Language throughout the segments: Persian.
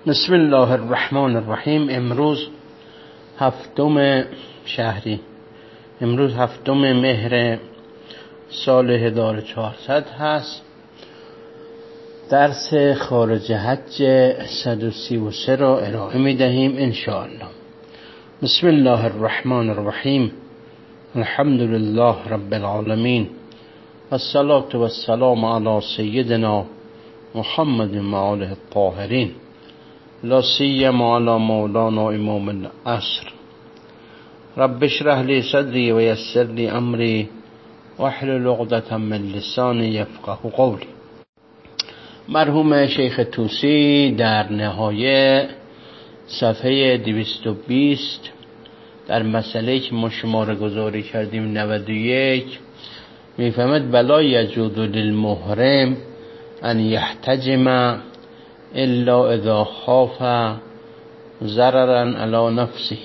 بسم الله الرحمن الرحیم. امروز هفتم مهر سال 1400 هست. درس خارج حج 133 را ارائه می دهیم انشاءالله. بسم الله الرحمن الرحیم. الحمد لله رب العالمین والصلاة والسلام علی سیدنا محمد و آله الطاهرین، لا سیما علی مولانا امام العصر. رب اشرح لی صدری و یسر لی امری واحلل عقدة من لسانی یفقهوا قولی. مرحوم شیخ طوسی در نهایه صفحه 220 در مسئله که ما شماره گذاری کردیم 91 میفهمد بلا یجوز للمحرم ان یحتجم الا اذا خاف ضررا علی نفسه،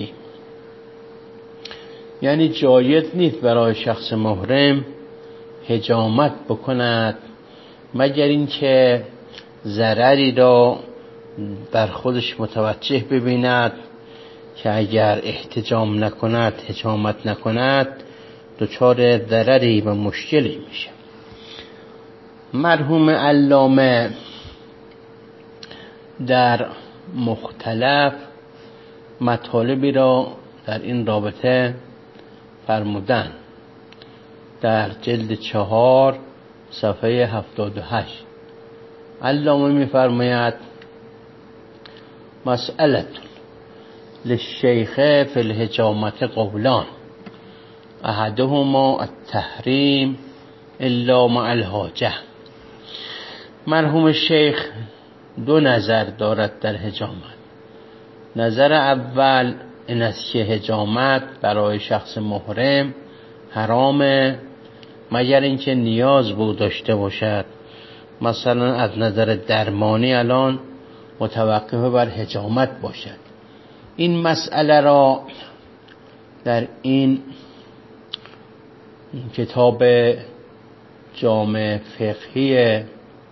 یعنی جایز نیست برای شخص محرم حجامت بکند مگر اینکه ضرری را در خودش متوجه ببیند که اگر احتجام نکند، حجامت نکند، دچار ضرری و مشکلی میشه. مرحوم علامه در مختلف مطالبی را در این رابطه فرمودن. در جلد 4 صفحه 78 علامه میفرماید مسئله للشیخ فی الحجامت قولان احدهما التحریم الا مع الحاجه. مرحوم شیخ دو نظر دارد در حجامت. نظر اول این است که حجامت برای شخص محرم حرامه مگر اینکه نیاز بود داشته باشد، مثلا از نظر درمانی الان متوقف بر حجامت باشد. این مسئله را در این کتاب جامع فقهی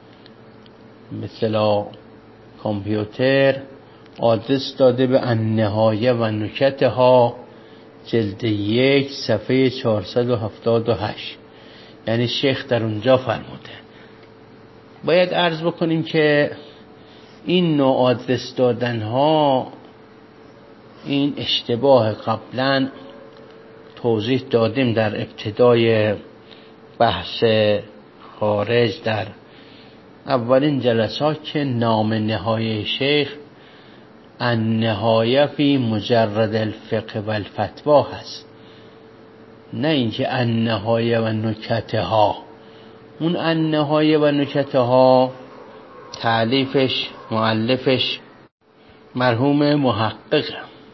مثل کامپیوتر آدرس داده به النهایه و نکتها جلد 1 صفحه 478، یعنی شیخ در اونجا فرموده. باید عرض بکنیم که این نوع آدرس دادن ها این اشتباه قبلا توضیح دادیم در ابتدای بحث خارج در اولین جلسات که نام نهایه شیخ النهایه فی مجرد الفقه و الفتوا هست، نه اینکه النهایه و نکتها. اون النهایه و نکتها تألیفش مؤلفش مرحوم محقق،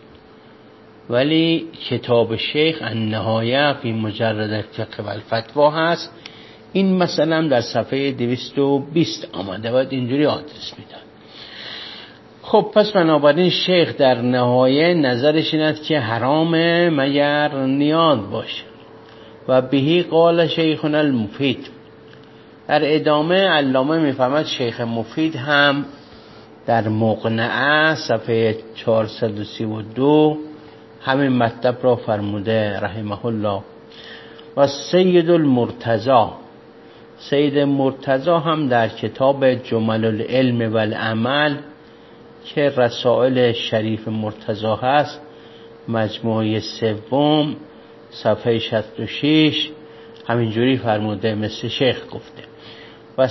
ولی کتاب شیخ النهایه فی مجرد الفقه و الفتوا هست. این مثلا در صفحه 220 آمده، باید اینجوری آدرس میدن. خب پس بنابراین شیخ در نهایه نظرش این است که حرامه مگر نیاز باشه. و بهی قال شیخنا المفید. در ادامه علامه میفهمد شیخ مفید هم در مقنعه صفحه 432 همین مطلب را فرموده رحمه الله. و سید المرتضی، سید مرتضی هم در کتاب جمل العلم و العمل که رسائل شریف مرتضی هست مجموعه 3 صفحه 66 همینجوری فرموده مثل شیخ گفته. و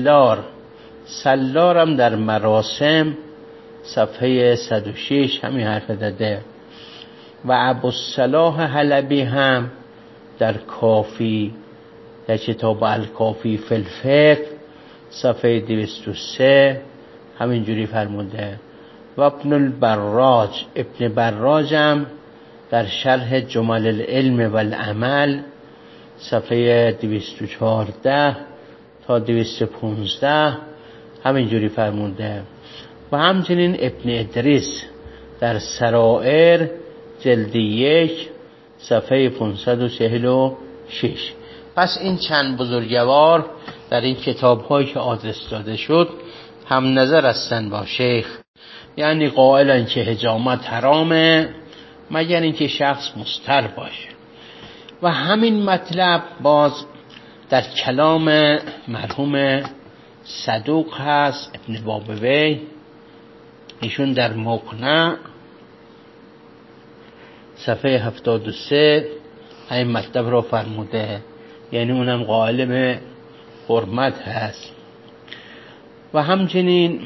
سلار هم در مراسم صفحه 106 همین حرف داده. و ابوالصلاح حلبی هم در کافی، در کتاب الکافی فی الفقه صفحه 203 همینجوری فرموده. و ابن البراج هم در شرح جمل العلم و العمل صفحه 214 تا 215 همینجوری فرموده. و همچنین ابن ادریس در سرائر جلد 1 صفحه 546. پس این چند بزرگوار در این کتاب هایی که آدرس داده شد هم نظر هستند با شیخ، یعنی قائلن که حجامت حرامه مگر اینکه شخص مستر باشه. و همین مطلب باز در کلام مرحوم صدوق هست ابن بابوی، ایشون در مقنع صفحه 73 این مطلب را فرموده، یعنی اونم قائل به حرمت هست. و همچنین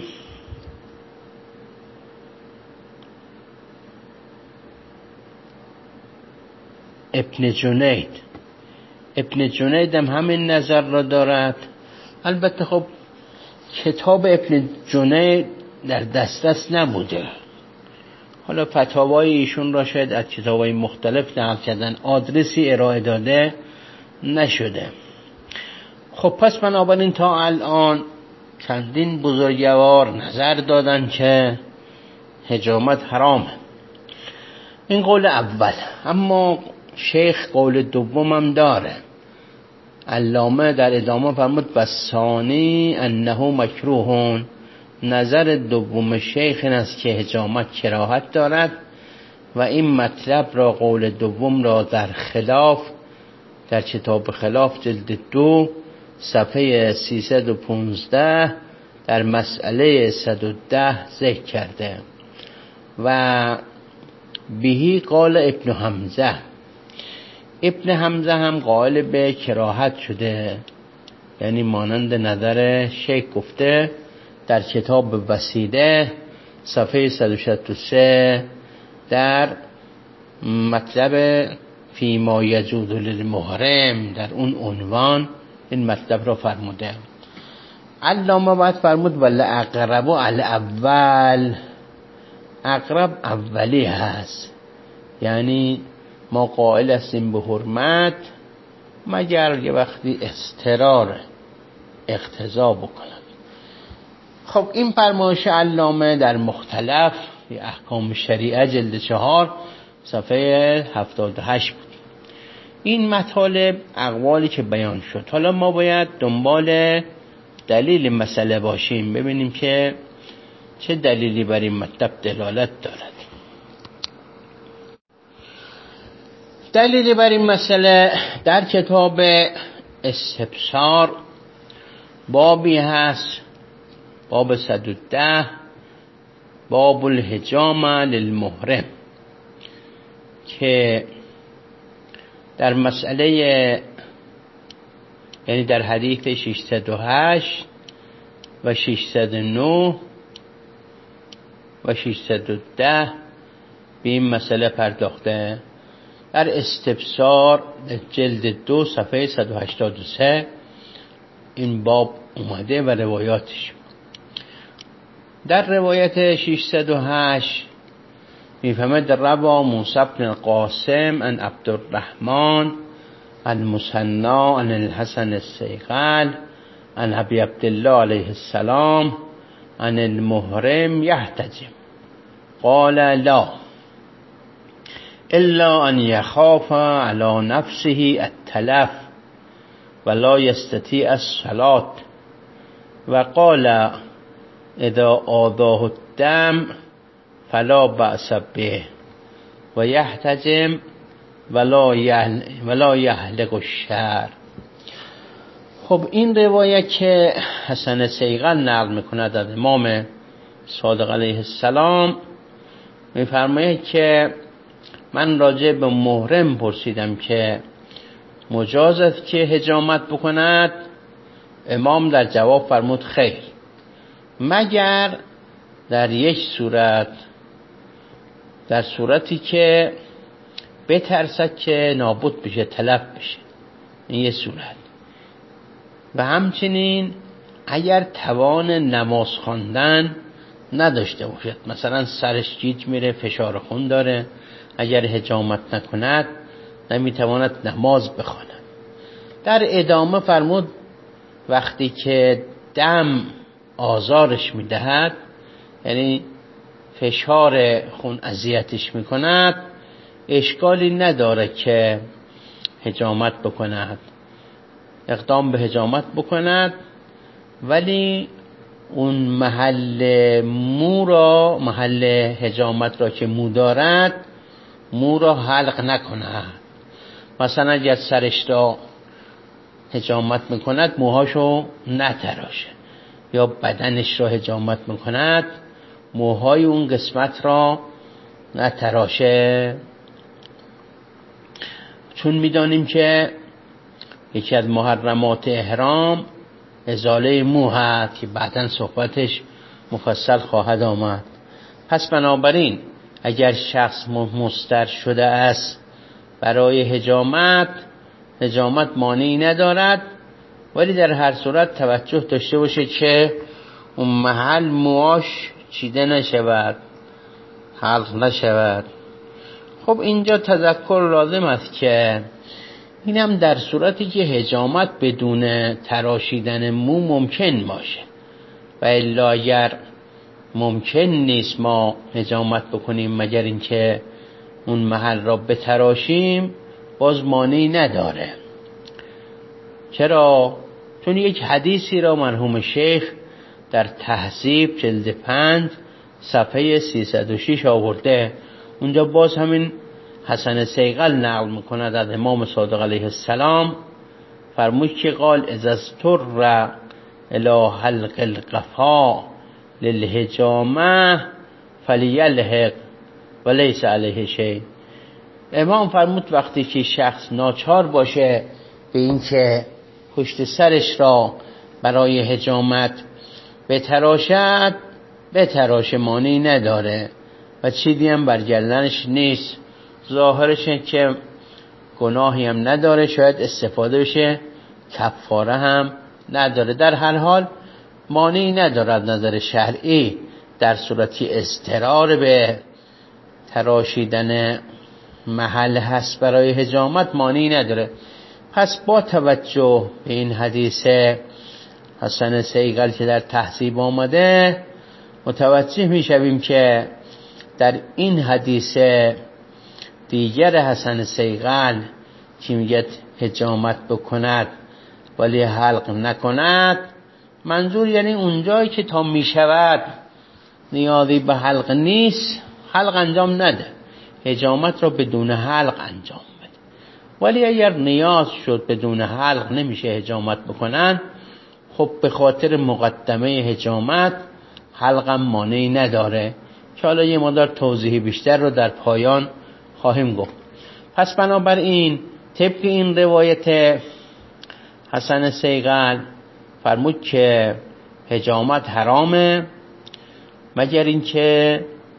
ابن جنید هم همین نظر را دارد. البته خب کتاب ابن جنید در دسترس نبوده، حالا فتاوای ایشون را شاید از کتابای مختلف نقل کردن، آدرسی ارائه داده نشده. خب پس بنابراین تا الان چندین بزرگوار نظر دادن که حجامت حرامه. این قول اول. اما شیخ قول دومم داره. علامه در ادامه فرمود و ثانی انه مکروهون. نظر دوم شیخ این است که حجامت کراهت دارد و این مطلب را قول دوم را در کتاب خلاف جلد 2 صفحه 315 در مسئله 110 ذکر کرده. و بهی قال ابن حمزه هم قائل به کراهت شده، یعنی مانند نظر شیخ گفته در کتاب وسیله صفحه 163 در مطلب فیما یجوز للمحرم در اون عنوان این مطلب را فرموده. علامه بعد فرمود ولی اقرب الاول، اقرب اولی هست، یعنی ما قائل هستیم به حرمت مگر یه وقتی اضطرار اقتضا بکنن. خب این فرمایش علامه در مختلف احکام شریعه جلد 4 صفحه 78 بود. این مطالب اقوالی که بیان شد. حالا ما باید دنبال دلیل مسئله باشیم، ببینیم که چه دلیلی بر این مطلب دلالت دارد. دلیلی بر این مسئله در کتاب استبصار بابی هست، باب 110، باب الحجامه للمحرم، که در مسئله یعنی در حدیث 608 و 609 و 610 به این مسئله پرداخته. در استبصار جلد 2 صفحه 183 این باب اومده و روایاتش. در روایت 608 میفهمد روا موسی بن القاسم عن عبدالرحمن المثنى عن الحسن السیغل عن ابی عبدالله علیه السلام عن المحرم یحتجم قال لا الا ان يخاف على نفسه التلف ولا يستطيع الصلاة وقال اذا آذاه الدم فلا بأس به و یحتجم ولا یهلک الشعر. خب این روایت که حسن سیغل نقل میکند از امام صادق علیه السلام میفرماید که من راجع به محرم پرسیدم که مجاز است که حجامت بکند. امام در جواب فرمود خیر، مگر در یک صورت، در صورتی که بترسد که نابود بشه، تلف بشه، این یه صورت. و همچنین اگر توان نماز خواندن نداشته باشد، مثلا سرش گیج میره، فشار خون داره، اگر حجامت نکند نمیتواند نماز بخواند. در ادامه فرمود وقتی که دم آزارش میدهد، یعنی فشار خون اذیتش میکند، اشکالی نداره که حجامت بکند، اقدام به حجامت بکند، ولی اون محل حجامت را که مو دارد مو را حلق نکند. مثلا اگر سرش را حجامت میکند موهاشو نتراشه، یا بدنش را حجامت میکند موهای اون قسمت را نتراشه، چون میدانیم که یکی از محرمات احرام ازاله مو هست که بعداً صحبتش مفصل خواهد آمد. پس بنابراین اگر شخص مستر شده است برای حجامت مانعی ندارد، ولی در هر صورت توجه داشته باشه که اون محل موهاش چیده نشود، حلق نشود. خب اینجا تذکر لازم است که اینم در صورتی که حجامت بدون تراشیدن مو ممکن باشه، و الا اگر ممکن نیست ما حجامت بکنیم مگر اینکه اون محل را بتراشیم، باز مانعی نداره. چرا؟ چون یک حدیثی را مرحوم شیخ در تهذیب جلد 5 صفحه 306 آورده. اونجا باز همین حسن صیقل نقل میکند از امام صادق علیه السلام، فرمود که قال اذا اضطر الى حلق القفا للحجامه فلیلحق ولیس علیه شیء. امام فرمود وقتی که شخص ناچار باشه به این که پشت سرش را برای حجامت بتراشد، بتراشه، مانعی نداره و چیزی هم بر گردنش نیست، ظاهرش که گناهی هم نداره، شاید استفاده بشه، کفاره هم نداره. در هر حال مانعی ندارد نظر شرعی در صورتی اضطرار به تراشیدن محل هست برای حجامت، مانعی نداره. پس با توجه به این حدیث حسن صیقل که در تهذیب آمده متوجه میشویم که در این حدیث دیگر حسن صیقل که میگه حجامت بکند ولی حلق نکند، منظور یعنی اونجایی که تا میشود نیازی به حلق نیست، حلق انجام نده، حجامت را بدون حلق انجام بده. ولی اگر نیاز شد بدون حلق نمیشه حجامت بکنن، خب به خاطر مقدمه حجامت حلقم مانعی نداره که حالا یه مقدار توضیحی بیشتر رو در پایان خواهیم گفت. پس بنابراین طبق این روایت حسن صیقل فرمود که حجامت حرامه مگر اینکه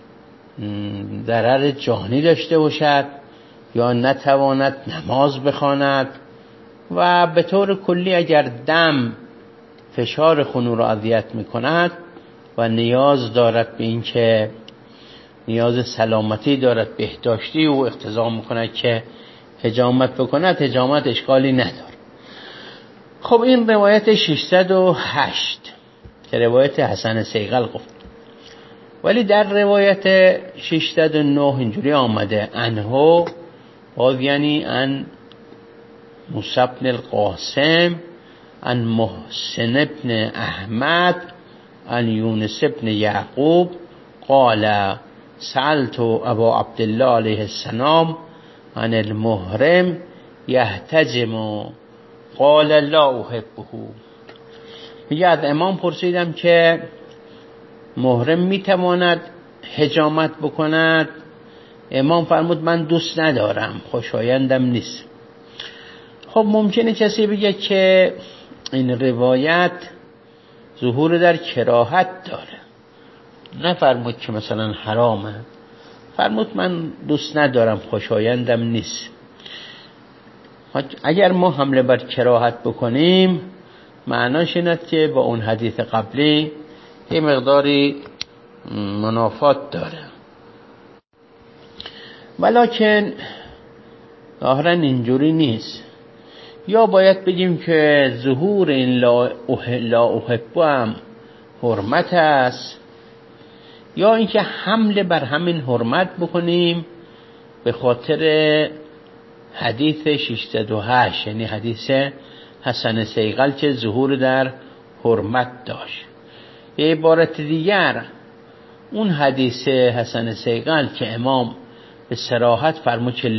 ضرر جانی داشته باشد یا نتواند نماز بخواند، و به طور کلی اگر دم فشار خون را اذیت میکند و نیاز دارد به این که نیاز سلامتی دارد، بهداشتی و اقتضا میکند که حجامت بکند، حجامت اشکالی نداره. خب این روایت 608 که روایت حسن صیقل گفت، ولی در روایت 609 اینجوری آمده انهو، باز یعنی ان موسی بن القاسم ان محسن بن احمد ان یونس بن یعقوب قال سألت ابا عبدالله علیه السلام عن المحرم یحتجم قال لا احبه. میگه از امام پرسیدم که محرم میتواند حجامت بکند؟ امام فرمود من دوست ندارم، خوشایندم نیست. خب ممکنه کسی بگه که این روایت ظهور در کراهت داره، نفرمود که مثلا حرامه، فرمود من دوست ندارم، خوشایندم نیست. اگر ما حمله بر کراهت بکنیم معناش اینه که با اون حدیث قبلی یه مقداری منافات داره، ولکن ظاهرا اینجوری نیست. یا باید بگیم که ظهور این لا احب هم حرمت است، یا اینکه حمله بر همین حرمت بکنیم به خاطر حدیث 608، یعنی حدیث حسن صیقل که ظهور در حرمت داشت. به عبارت دیگر اون حدیث حسن صیقل که امام به صراحت فرمود که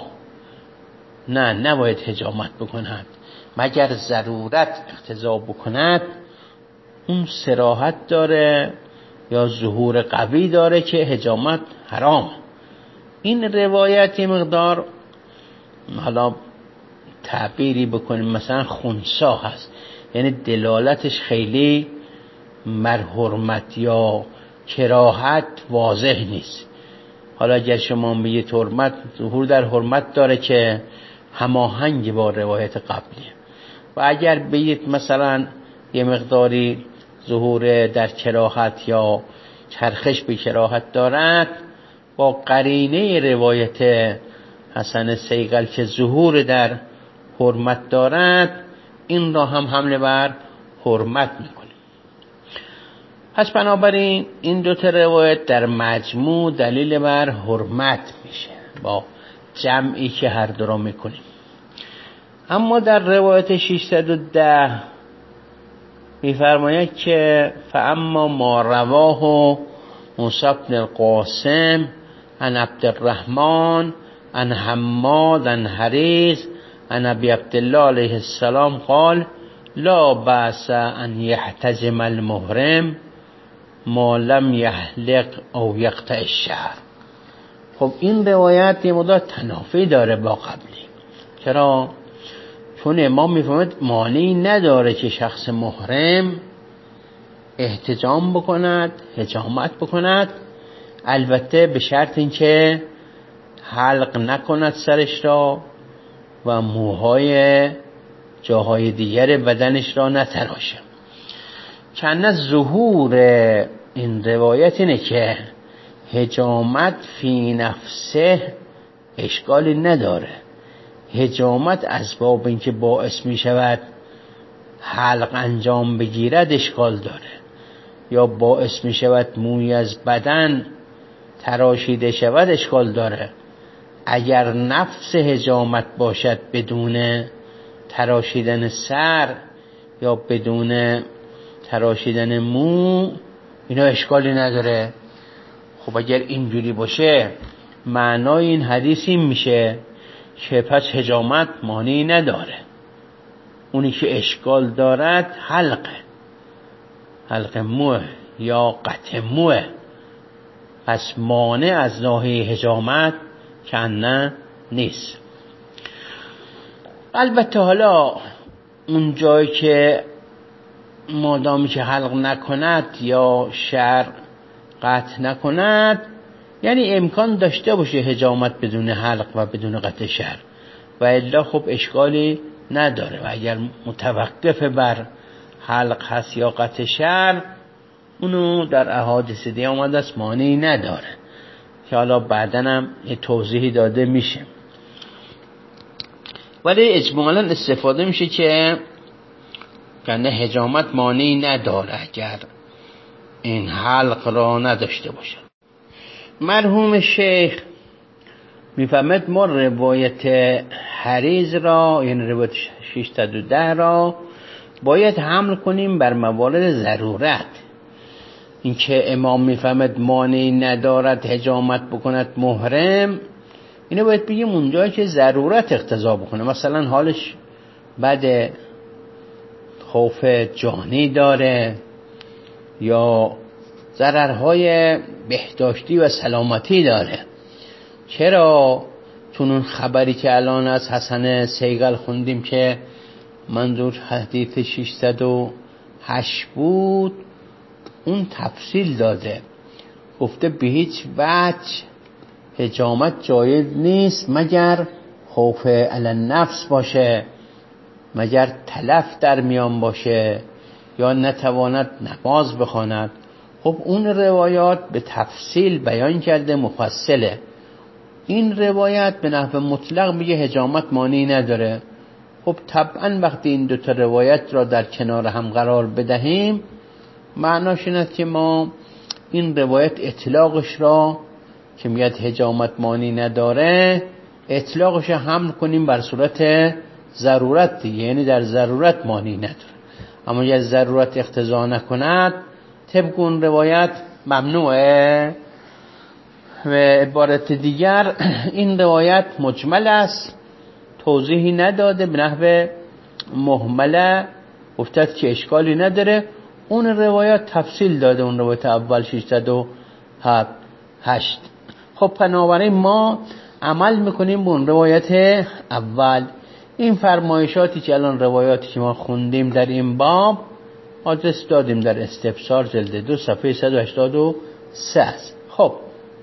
نباید حجامت بکند مگر ضرورت اقتضا بکند، اون صراحت داره یا ظهور قوی داره که حجامت حرام. این روایت مقدار حالا تعبیری بکنیم مثلا خنثی هست، یعنی دلالتش خیلی بر حرمت یا کراهت واضح نیست. حالا اگر شما بگید حرمت، ظهور در حرمت داره که هماهنگ با روایت قبلیه، و اگر بگید مثلا یه مقداری ظهور در کراهت یا چرخش به کراهت دارد، با قرینه روایت حسن صیقل که ظهور در حرمت دارد، این را هم حمله بر حرمت میکنه. پس بنابراین این دو تا روایت در مجموع دلیل بر حرمت میشه با جمعی که هر دو را میکنیم. اما در روایت 610 میفرماید که فاما ما رواه موسی بن القاسم عن عبد الرحمن عن حماد عن حریز عن ابی عبدالله علیه السلام قال لا بأس ان يحتجم المحرم ما لم يحلق او يقطع الشعر. خب این روایت یه مقدار تنافی داره با قبلی. چرا؟ چون امام میفهمد مانعی نداره که شخص محرم احتجام بکند، حجامت بکند، البته به شرط اینکه حلق نکند سرش را و موهای جاهای دیگر بدنش را نتراشه. چند ظهور این روایت اینه که حجامت فی نفسه اشکالی نداره. حجامت اسباب اینکه باعث می شود حلق انجام بگیرد اشکال داره، یا باعث می شود موی از بدن تراشیده شود اشکال داره. اگر نفس حجامت باشد بدون تراشیدن سر یا بدون تراشیدن مو، اینا اشکالی نداره. خب اگر اینجوری باشه معنای این حدیث این میشه که پس حجامت مانعی نداره. اونی که اشکال دارد حلق موه یا قطع موه، پس مانع از ناحیه حجامت کنه نیست. البته حالا اون جایی که مادامی که حلق نکند یا شعر قطع نکند، یعنی امکان داشته باشه حجامت بدون حلق و بدون قطع شعر، و الا خب اشکالی نداره. و اگر متوقف بر حلق هست یا قطع شعر، اونو در احادیث دیگه آمده است مانعی نداره که حالا بعدن هم توضیحی داده میشه. ولی اجمالا استفاده میشه که کنه حجامت مانعی نداره اگر این حلق را نداشته باشه. مرحوم شیخ میفهمد ما روایت حریز را، یعنی روایت 610 را باید حمل کنیم بر موارد ضرورت. این که امام میفهمد مانعی ندارد حجامت بکند محرم، اینو باید بگیم اونجایی که ضرورت اقتضا بکنه. مثلا حالش بعد خوف جانی داره یا ضررهای بهداشتی و سلامتی داره. چرا؟ چون اون خبری که الان از حسن صیقل خوندیم که منظور حدیث 608 بود، اون تفصیل داده، گفته به هیچ وجه حجامت جایز نیست مگر خوف علی النفس باشه، مگر تلف در میان باشه یا نتواند نماز بخواند. خب اون روایات به تفصیل بیان کرده، مفصله. این روایت به نحو مطلق میگه حجامت مانعی نداره. خب طبعا وقتی این دوتا روایت را در کنار هم قرار بدهیم، معناش اینه که ما این روایت اطلاقش را که میگه حجامت مانعی نداره، اطلاقش حمل کنیم بر صورت ضرورت دیگه، یعنی در ضرورت مانعی نداره. اما اگر ضرورت اقتضا نکند، طبق اون روایت ممنوعه. و عبارت دیگر این روایت مجمل است، توضیحی نداده، به نحو مهمله گفتد که اشکالی نداره. اون روایت تفصیل داده، اون روایت اول 608. خب بنابراین ما عمل میکنیم به اون روایت اول. این فرمایشاتی که الان روایاتی که ما خوندیم در این باب آدرس دادیم در استفسار جلد 2 صفحه 183 است. خب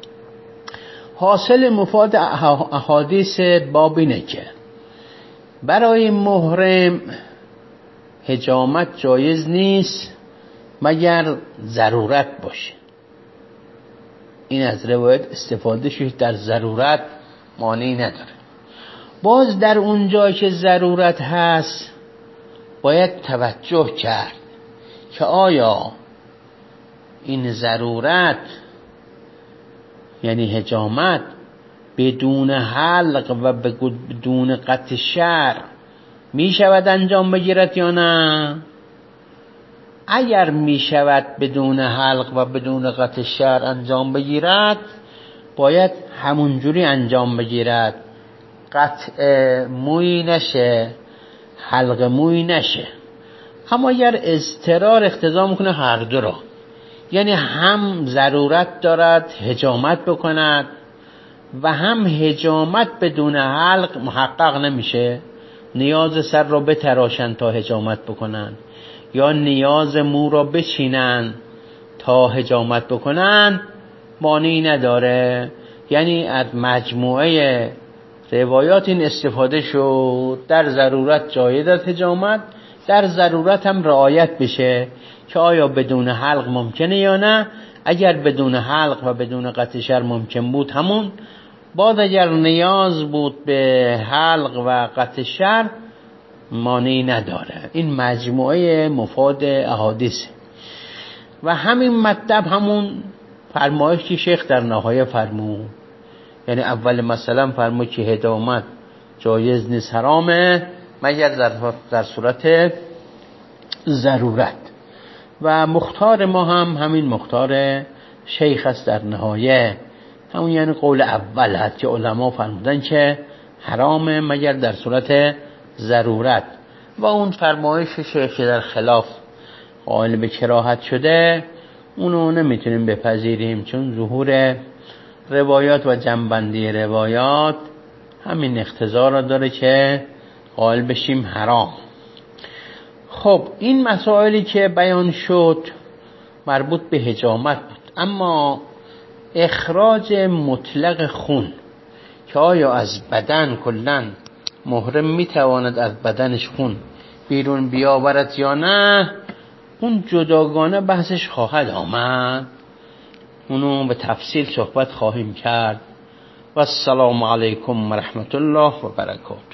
حاصل مفاد احادیث باب اینه که برای محرم حجامت جایز نیست مگر ضرورت باشه. این از روایت استفاده شد، در ضرورت مانعی نداره. باز در اون جایی که ضرورت هست باید توجه کرد که آیا این ضرورت یعنی حجامت بدون حلق و بدون قطع شعر می شود انجام بگیرد یا نه؟ اگر می شود بدون حلق و بدون قطع شعر انجام بگیرد باید همونجوری انجام بگیرد، قطع موی نشه، حلق موی نشه. اما اگر اضطرار اقتضا میکنه هر دو را، یعنی هم ضرورت دارد حجامت بکند و هم حجامت بدون حلق محقق نمیشه، نیاز سر را بتراشن تا حجامت بکنن یا نیاز مو را بچینن تا حجامت بکنن، مانعی نداره. یعنی از مجموعه روایات این استفاده شد در ضرورت جایز است حجامت، در ضرورت هم رعایت بشه که آیا بدون حلق ممکنه یا نه. اگر بدون حلق و بدون قطع شعر ممکن بود همون، باز اگر نیاز بود به حلق و قطع شعر مانعی نداره. این مجموعه مفاد احادیث و همین مطلب همون فرمایش که شیخ در نهایه فرمود. یعنی اول مثلا فرمود که حجامت جایز نیست، حرامه مگر در صورت ضرورت. و مختار ما هم همین مختار شیخ است در نهایه، همون یعنی قول اول هست که علما فرمودن که حرامه مگر در صورت ضرورت. و اون فرمایش شیخ در خلاف قائل به کراهت شده اونو نمیتونیم بپذیریم، چون ظهور روایات و جنبندی روایات همین اقتضا را داره که قائل بشیم حرام. خب این مسائلی که بیان شد مربوط به حجامت بود. اما اخراج مطلق خون که آیا از بدن کلن محرم میتواند از بدنش خون بیرون بیاورد یا نه، اون جداگانه بحثش خواهد آمد، اونو به تفصیل صحبت خواهیم کرد. و السلام علیکم و رحمت الله و برکاته.